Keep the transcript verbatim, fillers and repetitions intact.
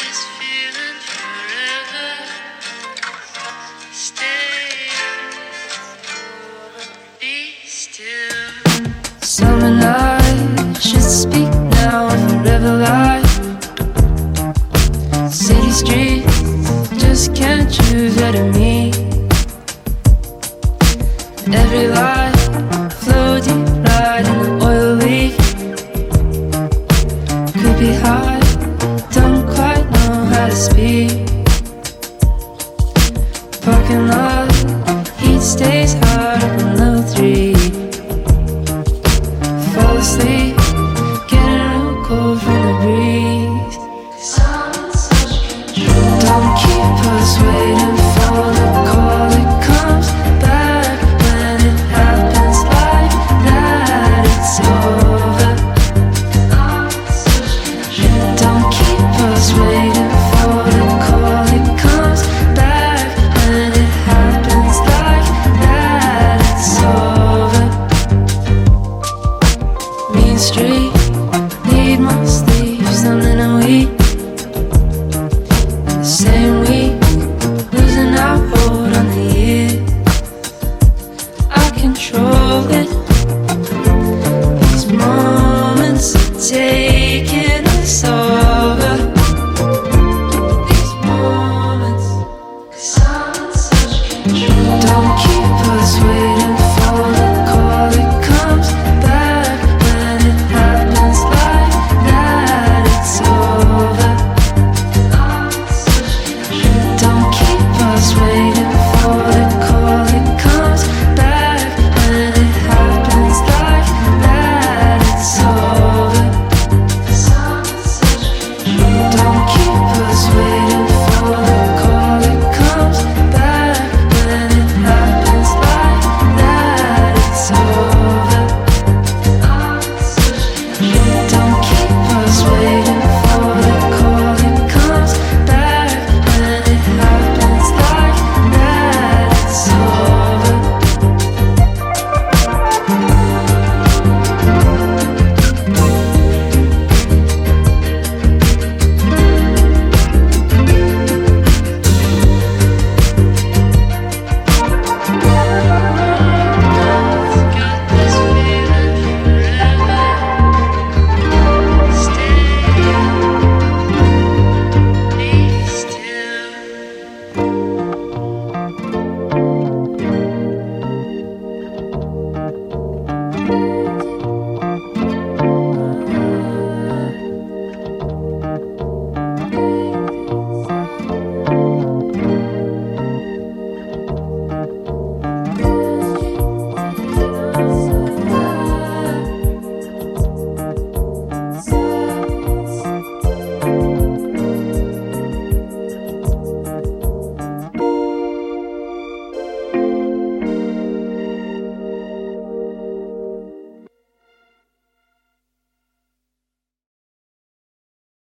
this feeling forever. Stay, be still. Summer night should speak now, forever light. City streets just can't choose where to meet. Every light floating right in the oil leak. Could be hard, don't quite know how to speak. Parking lot, heat stays hard up on the